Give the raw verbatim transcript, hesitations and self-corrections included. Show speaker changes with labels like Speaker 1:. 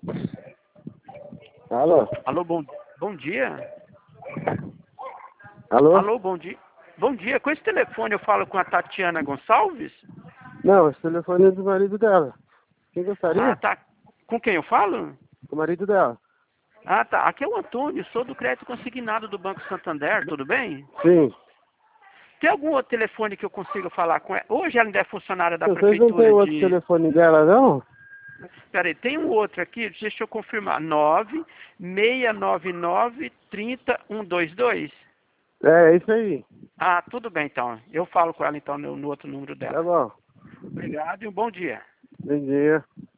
Speaker 1: Alô?
Speaker 2: Alô, bom, bom dia.
Speaker 1: Alô?
Speaker 2: Alô, bom dia. Bom dia. Com esse telefone eu falo com a Tatiana Gonçalves?
Speaker 1: Não, esse telefone é do marido dela. Quem
Speaker 2: Ah,
Speaker 1: gostaria?
Speaker 2: tá. Com quem eu falo?
Speaker 1: O marido dela.
Speaker 2: Ah, tá. Aqui é o Antônio, sou do crédito consignado do Banco Santander, tudo bem?
Speaker 1: Sim.
Speaker 2: Tem algum outro telefone que eu consiga falar com ela? Hoje ela ainda é funcionária da
Speaker 1: Vocês não têm
Speaker 2: prefeitura
Speaker 1: outro
Speaker 2: de...
Speaker 1: telefone dela, não?
Speaker 2: Peraí, tem um outro aqui, deixa eu confirmar. nove seis nove nove, três zero um dois dois.
Speaker 1: É, é isso aí.
Speaker 2: Ah, tudo bem então. Eu falo com ela então no, no outro número
Speaker 1: Tá
Speaker 2: dela.
Speaker 1: bom.
Speaker 2: Obrigado e um bom dia.
Speaker 1: Bom dia.